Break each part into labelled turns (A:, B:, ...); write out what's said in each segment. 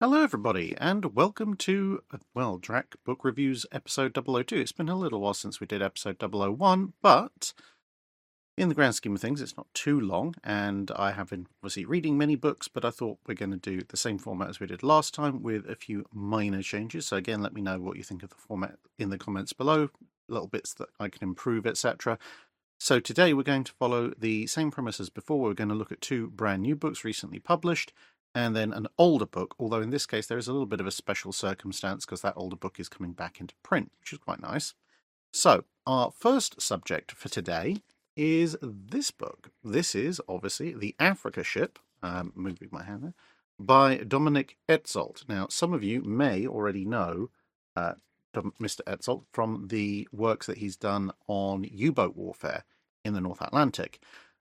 A: Hello, everybody, and welcome to, Drac Book Reviews episode 002. It's been a little while since we did episode 001, but in the grand scheme of things, it's not too long, and I have been obviously reading many books, but I thought we're going to do the same format as we did last time with a few minor changes. So, again, let me know what you think of the format in the comments below, little bits that I can improve, etc. So, today we're going to follow the same premise as before. We're going to look at two brand new books recently published, and then an older book, although in this case there is a little bit of a special circumstance because that older book is coming back into print, which is quite nice. So, our first subject for today is this book. This is obviously The Africa Ship, moving my hand there, by Dominic Etzold. Now, some of you may already know Mr. Etzold from the works that he's done on U-boat warfare in the North Atlantic.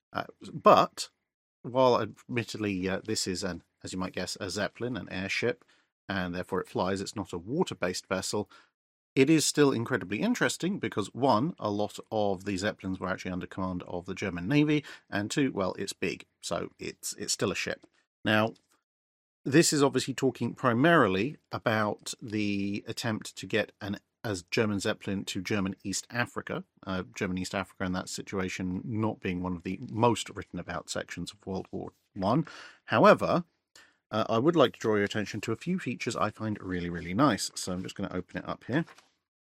A: But while admittedly this is as you might guess, a Zeppelin, an airship, and therefore it flies, it's not a water-based vessel, it is still incredibly interesting because, one, a lot of the Zeppelins were actually under command of the German Navy, and two, well, it's big, so it's still a ship. Now, this is obviously talking primarily about the attempt to get as German Zeppelin to German East Africa. German East Africa in that situation not being one of the most written about sections of World War One. However, I would like to draw your attention to a few features I find really, really nice. So I'm just going to open it up here.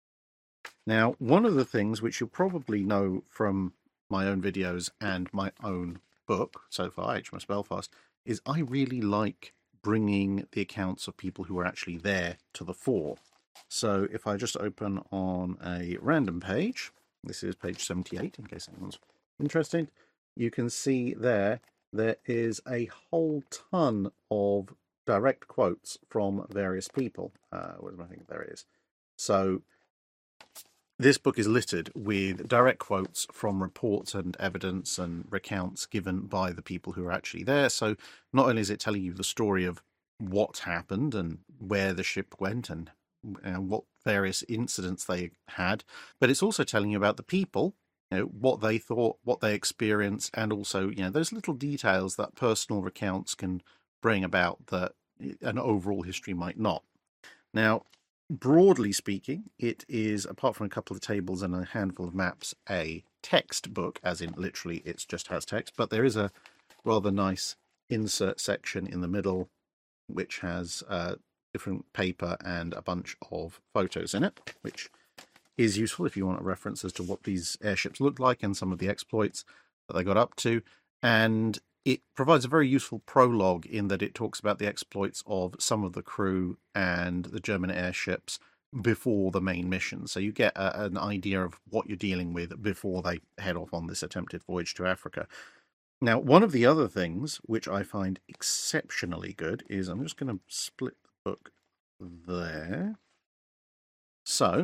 A: Now, one of the things which you'll probably know from my own videos and my own book so far, HMS Belfast, is I really like bringing the accounts of people who are actually there to the fore. So if I just open on a random page, this is page 78 in case anyone's interested, you can see there is a whole ton of direct quotes from various people. Where do I think there is? So this book is littered with direct quotes from reports and evidence and recounts given by the people who are actually there. So not only is it telling you the story of what happened and where the ship went and what various incidents they had, but it's also telling you about the people, what they thought, what they experienced, and also, those little details that personal recounts can bring about that an overall history might not. Now, broadly speaking, it is, apart from a couple of tables and a handful of maps, a textbook, as in literally it just has text, but there is a rather nice insert section in the middle which has different paper and a bunch of photos in it, which is useful if you want a reference as to what these airships looked like and some of the exploits that they got up to. And it provides a very useful prologue in that it talks about the exploits of some of the crew and the German airships before the main mission. So you get an idea of what you're dealing with before they head off on this attempted voyage to Africa. Now, one of the other things which I find exceptionally good is, I'm just going to split the book there. So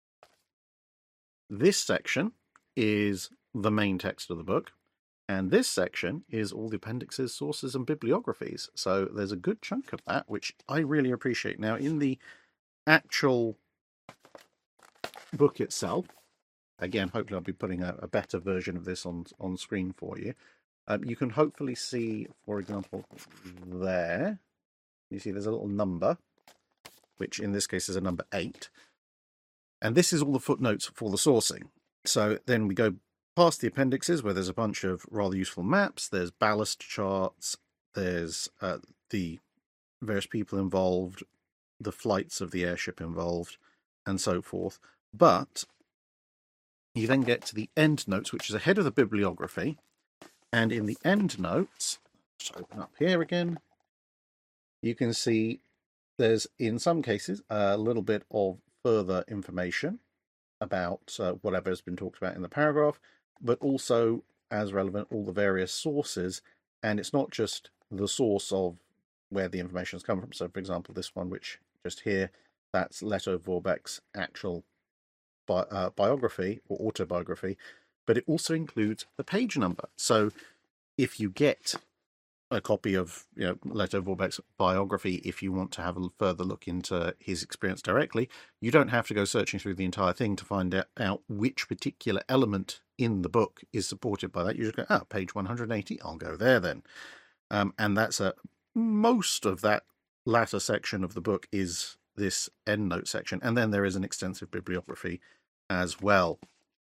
A: this section is the main text of the book, and this section is all the appendixes, sources, and bibliographies. So there's a good chunk of that, which I really appreciate. Now, in the actual book itself, again, hopefully I'll be putting a better version of this on screen for you. You can hopefully see, for example, there, you see there's a little number, which in this case is a number 8. And this is all the footnotes for the sourcing. So then we go past the appendixes where there's a bunch of rather useful maps, there's ballast charts, there's the various people involved, the flights of the airship involved, and so forth. But you then get to the end notes, which is ahead of the bibliography. And in the end notes, let's open up here again, you can see there's, in some cases, a little bit of further information about whatever has been talked about in the paragraph, but also, as relevant, all the various sources. And it's not just the source of where the information has come from. So, for example, this one, which just here, that's Leto Vorbeck's actual biography or autobiography, but it also includes the page number. So if you get a copy of Leto Vorbeck's biography, if you want to have a further look into his experience directly, you don't have to go searching through the entire thing to find out which particular element in the book is supported by that. You just go, page 180, I'll go there then. And that's most of that latter section of the book is this endnote section, and then there is an extensive bibliography as well,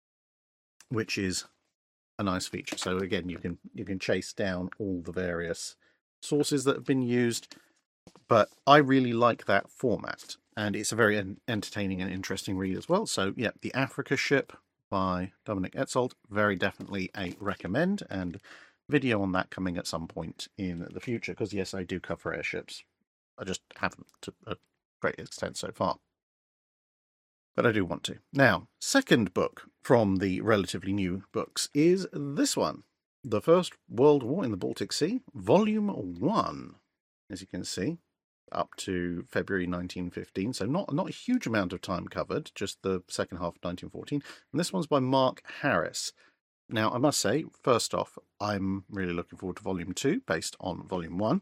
A: which is a nice feature. So again, you can chase down all the various sources that have been used, but I really like that format, and it's a very entertaining and interesting read as well. So yeah, The Africa Ship by Dominic Etzold, very definitely a recommend, and video on that coming at some point in the future, because yes, I do cover airships. I just haven't to a great extent so far, but I do want to. Now, second book from the relatively new books is this one, The First World War in the Baltic Sea, Volume 1, as you can see, up to February 1915, so not a huge amount of time covered, just the second half of 1914, and this one's by Mark Harris. Now, I must say, first off, I'm really looking forward to Volume 2, based on Volume 1,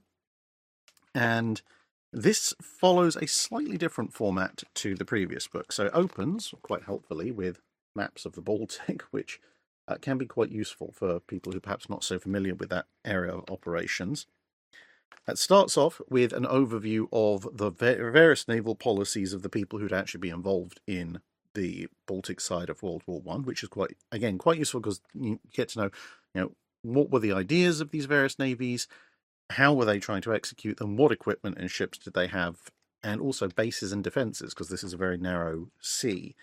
A: and this follows a slightly different format to the previous book. So it opens, quite helpfully, with maps of the Baltic, which can be quite useful for people who are perhaps not so familiar with that area of operations. It starts off with an overview of the various naval policies of the people who'd actually be involved in the Baltic side of World War One, which is quite useful, because you get to know, what were the ideas of these various navies, how were they trying to execute them, what equipment and ships did they have, and also bases and defences, because this is a very narrow sea.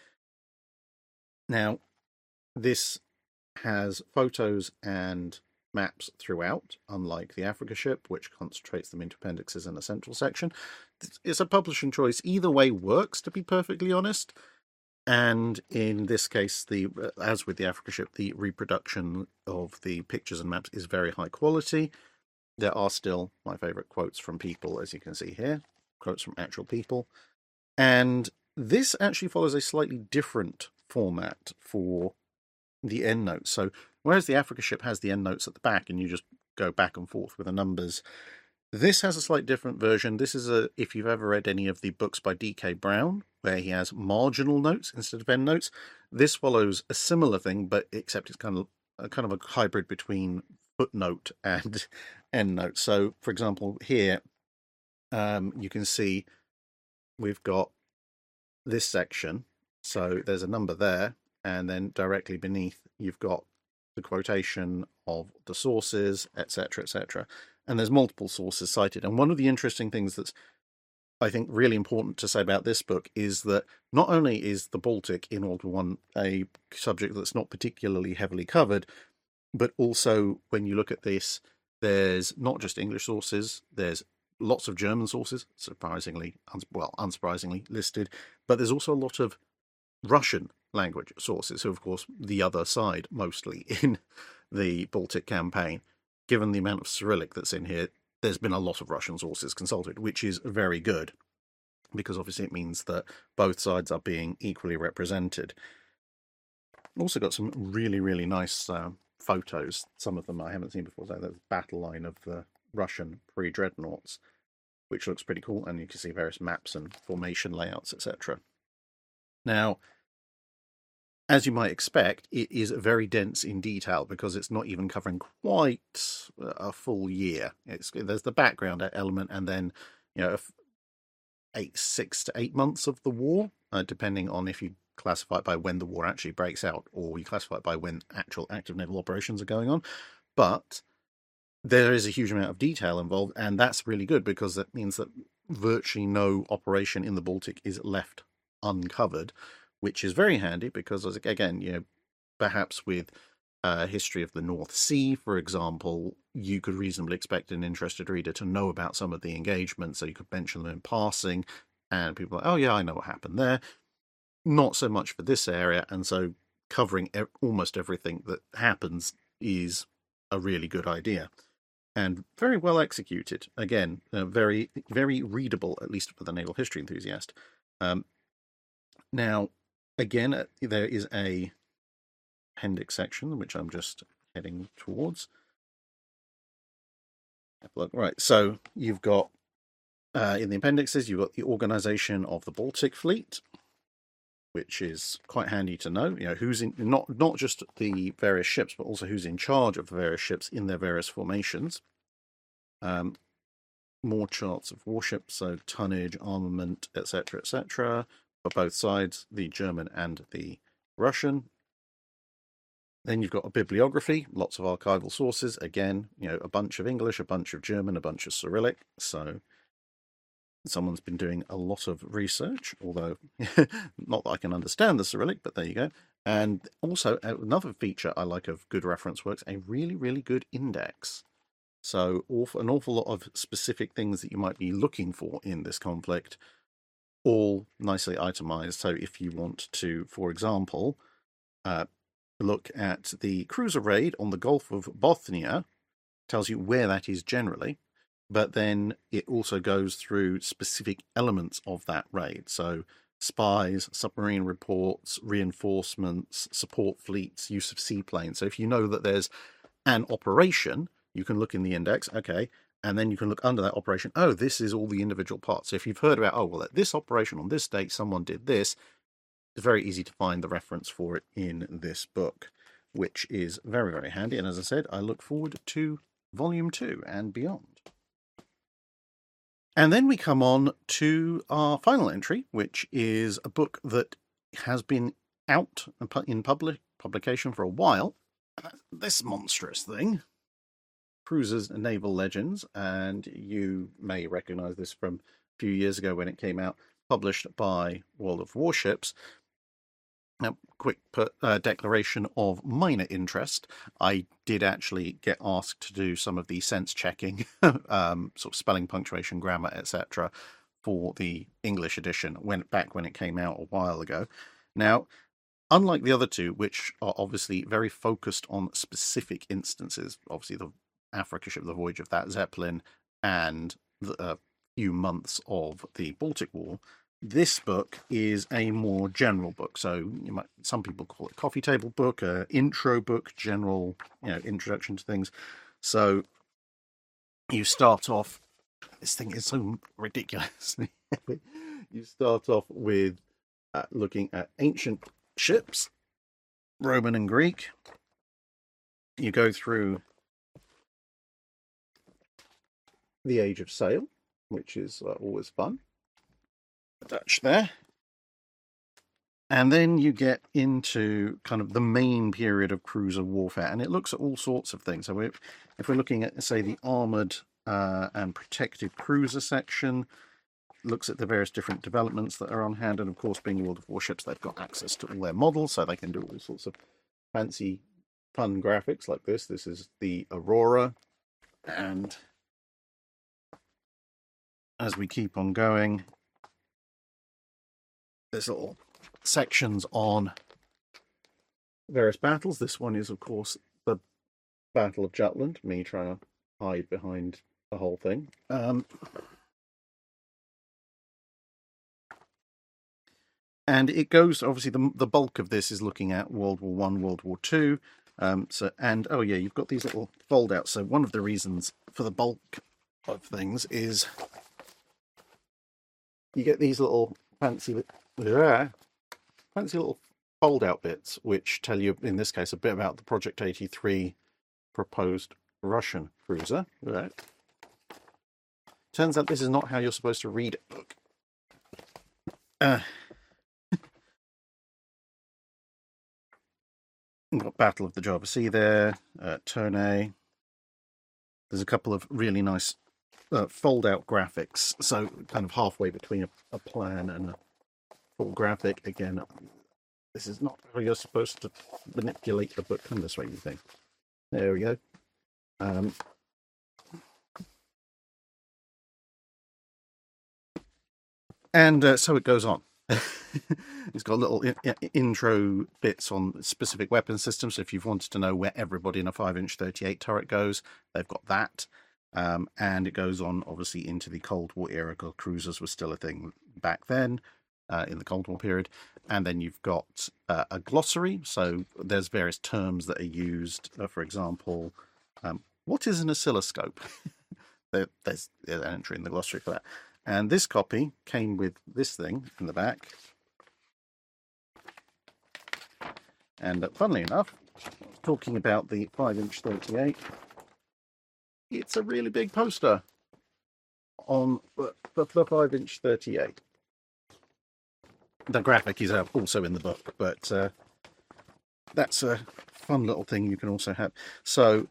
A: Now, this has photos and maps throughout, unlike the Africa Ship, which concentrates them into appendixes in a central section. It's a publishing choice. Either way works, to be perfectly honest. And in this case, as with the Africa Ship, the reproduction of the pictures and maps is very high quality. There are still my favourite quotes from people, as you can see here, quotes from actual people. And this actually follows a slightly different format for the endnotes. So whereas the Africa Ship has the endnotes at the back and you just go back and forth with the numbers, this has a slightly different version. This is if you've ever read any of the books by D.K. Brown, where he has marginal notes instead of endnotes, this follows a similar thing, but except it's kind of a hybrid between footnote and endnote. So, for example, here you can see we've got this section. So there's a number there, and then directly beneath you've got the quotation of the sources, etc., etc. And there's multiple sources cited. And one of the interesting things that's, I think, really important to say about this book is that not only is the Baltic in World War One a subject that's not particularly heavily covered, but also when you look at this, there's not just English sources, there's lots of German sources, unsurprisingly listed, but there's also a lot of Russian language sources, who of course the other side mostly in the Baltic campaign. Given the amount of Cyrillic that's in here, there's been a lot of Russian sources consulted, which is very good, because obviously it means that both sides are being equally represented. Also got some really, really nice photos. Some of them I haven't seen before. So there's a battle line of the Russian pre-dreadnoughts, which looks pretty cool, and you can see various maps and formation layouts, etc. Now, as you might expect, it is very dense in detail, because it's not even covering quite a full year. There's the background element, and then 6 to 8 months of the war, depending on if you classify it by when the war actually breaks out, or you classify it by when actual active naval operations are going on. But there is a huge amount of detail involved, and that's really good, because that means that virtually no operation in the Baltic is left uncovered, which is very handy, because, again, perhaps with history of the North Sea, for example, you could reasonably expect an interested reader to know about some of the engagements, so you could mention them in passing, and people are like, oh yeah, I know what happened there. Not so much for this area, and so covering almost everything that happens is a really good idea, and very well executed. Again, very, very readable, at least for the naval history enthusiast. Now, again, there is a appendix section, which I'm just heading towards. Right, so you've got, in the appendixes, you've got the organisation of the Baltic Fleet, which is quite handy to know. Who's in, not just the various ships, but also who's in charge of the various ships in their various formations. more charts of warships, so tonnage, armament, etc., for both sides, the German and the Russian. Then you've got a bibliography, lots of archival sources. Again, a bunch of English, a bunch of German, a bunch of Cyrillic. So someone's been doing a lot of research, although not that I can understand the Cyrillic, but there you go. And also another feature I like of good reference works, a really, really good index. So an awful lot of specific things that you might be looking for in this conflict, all nicely itemized. So if you want to, for example, look at the cruiser raid on the Gulf of Bothnia, tells you where that is generally, but then it also goes through specific elements of that raid. So spies, submarine reports, reinforcements, support fleets, use of seaplanes. So if you know that there's an operation, you can look in the index, okay, and then you can look under that operation. Oh, this is all the individual parts. So if you've heard about, oh, well, at this operation on this date, someone did this, it's very easy to find the reference for it in this book, which is very, very handy. And as I said, I look forward to Volume 2 and beyond. And then we come on to our final entry, which is a book that has been out in publication for a while. This monstrous thing, Cruisers and Naval Legends, and you may recognize this from a few years ago when it came out, published by World of Warships. Now, quick declaration of minor interest. I did actually get asked to do some of the sense checking, sort of spelling, punctuation, grammar, etc., for the English edition back when it came out a while ago. Now, unlike the other two, which are obviously very focused on specific instances, obviously the Africa ship, the Voyage of that Zeppelin, and the few months of the Baltic War, this book is a more general book. So some people call it a coffee table book, an intro book, general, introduction to things. So you start off, this thing is so ridiculous. You start off with looking at ancient ships, Roman and Greek. You go through the Age of Sail, which is always fun. Dutch there. And then you get into kind of the main period of cruiser warfare, and it looks at all sorts of things. So if we're looking at, say, the armoured and protected cruiser section, looks at the various different developments that are on hand, and of course, being World of Warships, they've got access to all their models, so they can do all sorts of fancy, fun graphics like this. This is the Aurora, and as we keep on going, there's little sections on various battles. This one is, of course, the Battle of Jutland, me trying to hide behind the whole thing. And it goes, obviously, the bulk of this is looking at World War I, World War II. Oh yeah, you've got these little fold-outs. So one of the reasons for the bulk of things is you get these little fancy little fold-out bits, which tell you, in this case, a bit about the Project 83 proposed Russian cruiser. Right. Turns out this is not how you're supposed to read a book. We've got Battle of the Java Sea there, Tournai. There's a couple of really nice fold-out graphics, so kind of halfway between a plan and a full graphic. Again, this is not how you're supposed to manipulate the book. Come this way, you think. There we go. And so it goes on. It's got little intro bits on specific weapon systems. So if you've wanted to know where everybody in a 5-inch 38 turret goes, they've got that. And it goes on, obviously, into the Cold War era, because cruisers were still a thing back then, in the Cold War period. And then you've got a glossary. So there's various terms that are used. For example, what is an oscilloscope? There's an entry in the glossary for that. And this copy came with this thing in the back. And funnily enough, talking about the 5-inch 38, it's a really big poster on the 5-inch 38. The graphic is also in the book, but that's a fun little thing you can also have. So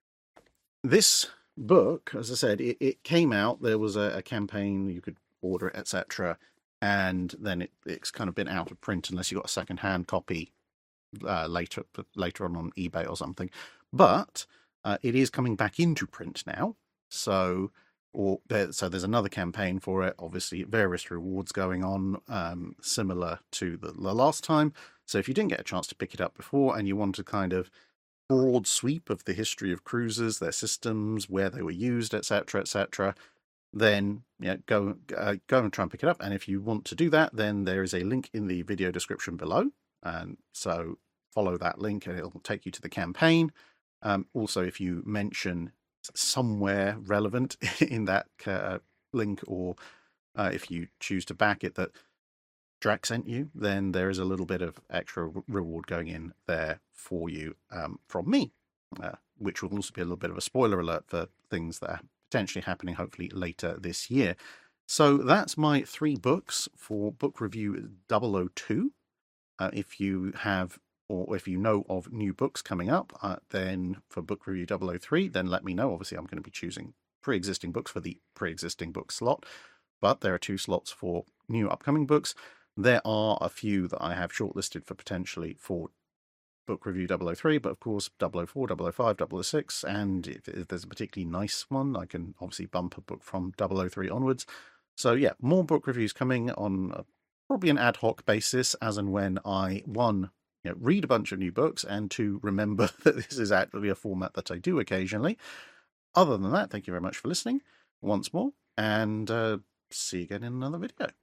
A: this book, as I said, it came out. There was a campaign, you could order it, etc. And then it's kind of been out of print unless you got a second-hand copy later on eBay or something. But it is coming back into print now. So there's another campaign for it. Obviously, various rewards going on, similar to the last time. So if you didn't get a chance to pick it up before and you want a kind of broad sweep of the history of cruisers, their systems, where they were used, etc., then go and try and pick it up. And if you want to do that, then there is a link in the video description below. And so follow that link and it'll take you to the campaign. Also, if you mention somewhere relevant in that link, or if you choose to back it that Drac sent you, then there is a little bit of extra reward going in there for you from me, which will also be a little bit of a spoiler alert for things that are potentially happening hopefully later this year. So that's my 3 books for book review 002. If you have, or if you know of new books coming up, then for book review 003, then let me know. Obviously, I'm going to be choosing pre-existing books for the pre-existing book slot, but there are 2 slots for new upcoming books. There are a few that I have shortlisted for potentially for book review 003, but of course 004, 005, 006, and if there's a particularly nice one, I can obviously bump a book from 003 onwards. So yeah, more book reviews coming on probably an ad hoc basis, as and when I, 1, read a bunch of new books, and 2, remember that this is actually a format that I do occasionally. Other than that, thank you very much for listening once more, and see you again in another video.